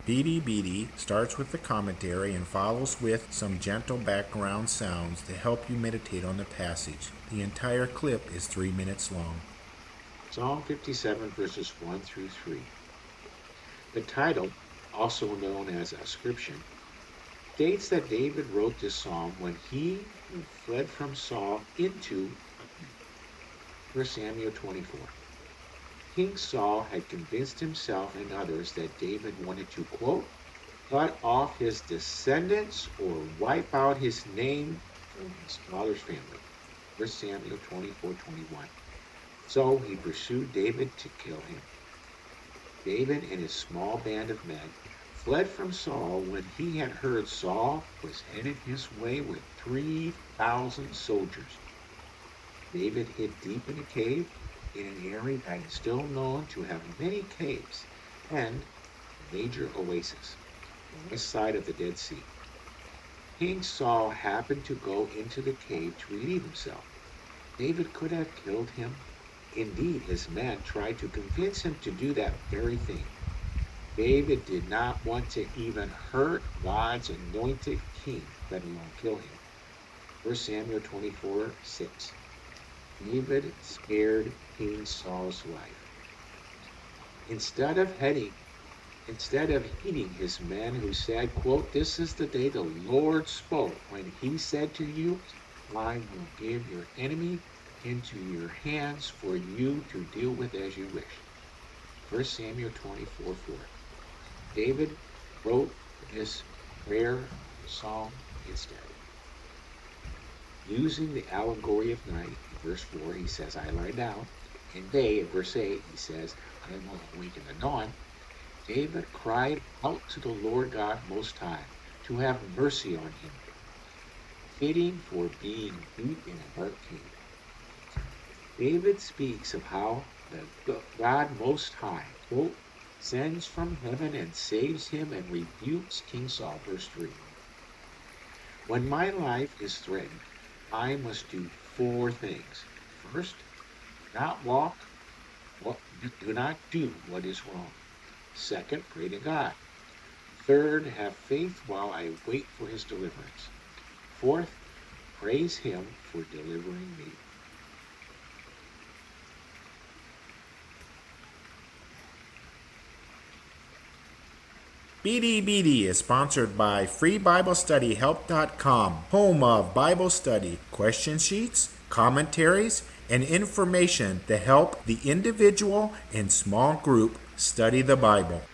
Beady Beady starts with the commentary and follows with some gentle background sounds to help you meditate on the passage. The entire clip is 3 minutes long. Psalm 57 verses 1 through 3. The title, also known as Ascription, states that David wrote this psalm when he fled from Saul into 1 Samuel 24. King Saul had convinced himself and others that David wanted to, quote, cut off his descendants or wipe out his name from his father's family. 1 Samuel 24:21. So he pursued David to kill him. David and his small band of men fled from Saul when he had heard Saul was headed his way with 3,000 soldiers. David hid deep in a cave in an area that is still known to have many caves and a major oasis on the west side of the Dead Sea. King Saul happened to go into the cave to relieve himself. David could have killed him. Indeed, his men tried to convince him to do that very thing. David did not want to even hurt God's anointed king, let alone kill him. 1 Samuel 24:6. David spared King Saul's life. Instead of heeding his men who said, quote, this is the day the Lord spoke when he said to you, I will give your enemy into your hands for you to deal with as you wish. 1 Samuel 24:4. David wrote this prayer psalm instead. Using the allegory of night, in verse 4, he says, I lie down. In day, in verse 8, he says, I will awake in the dawn. David cried out to the Lord God Most High to have mercy on him, fitting for being deep in a dark cave. David speaks of how the God Most High, quote, sends from heaven and saves him and rebukes King Saul, verse 3. When my life is threatened, I must do 4 things. First, do not do what is wrong. Second, pray to God. Third, have faith while I wait for his deliverance. Fourth, praise him for delivering me. Beady Beady is sponsored by FreeBibleStudyHelp.com, home of Bible study, question sheets, commentaries, and information to help the individual and small group study the Bible.